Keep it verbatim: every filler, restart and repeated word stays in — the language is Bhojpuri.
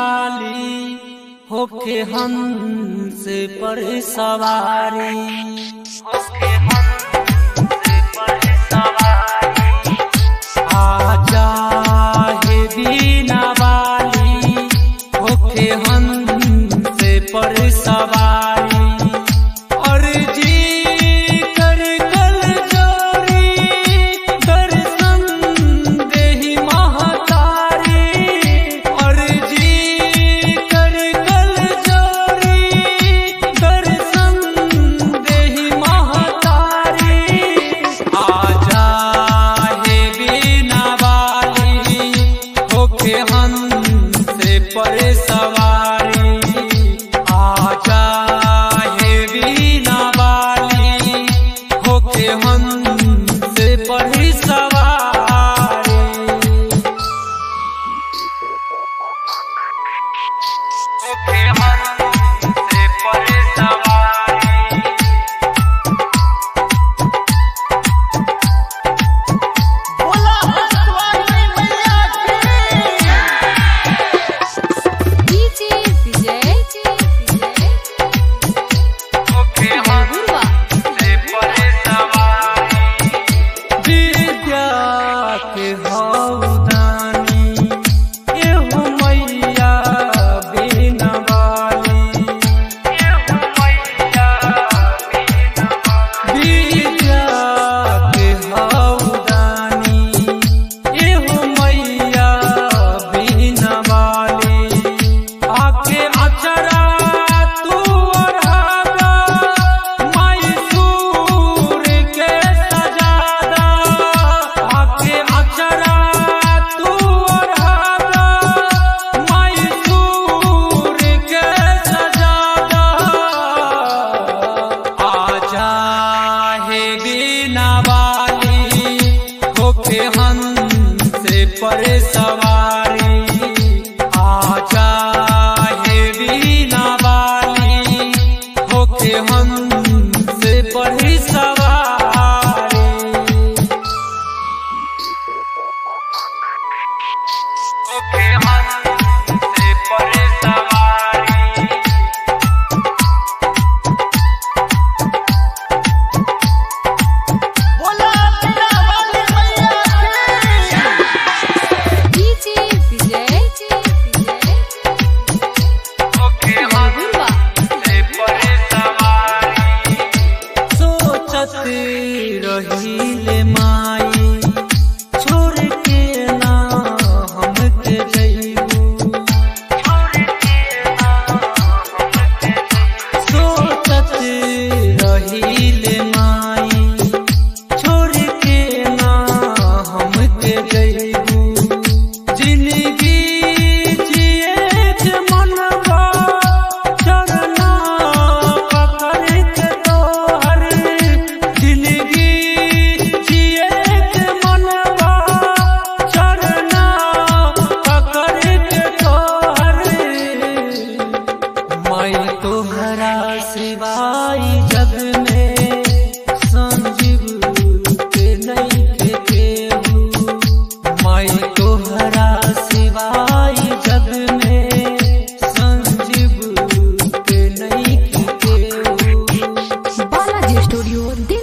वाली होके हंस पर सवारी, होके हंस पर सवारी। आजा हे बीना वाली होके हंस पर सवारी। और जी कर कल जोरी दर्शन देहि महतारी। और जी कर कल जोरी दर्शन देहि महतारी। आजा हे बीना वाली होके हंस पर सवारी। आजा हे बीना वाली होके हंस पर सवारी। होके हंस पर सवारी। बोला हंसवाली मैया की। डीजे विजय होके हंस पर सवारी। विद्या के हौदानी एहु मैया बीना वाली, एहु मैया बीना वाली। विद्या के हौदानी एहु मैया बीना वाली। आके अचरा तू ओढ़ादा मैसूर के सजादा। आके अचरा तू ओढ़ादा मैसूर के सजादा। आजा हे बीना वाली होके हंस पर सवारी। आजा हे बीना वाली होके हंस पर सवारी। होके हंस पर सवारी। बोला हंसवाली मैया की। डीजे विजय होके हंस पर सवारी। सोचत रहीले माई छोड़ के ना हमके जइबू। छोड़ के ना हमके जइबू। सोचत रहीले माई छोड़ के ना हमके जइबू। जिंदगी जिए के मनवा चरना पकड़ के तोहर। जिंदगी जिए के मनवा चरना पकड़ के तोहर। मैं तोहरा सिवाय जग में संजीव के नहीं के केहू। मैं तोहरा सिवाय जग में संजीव के नहीं के केहू। बालाजी स्टूडियो।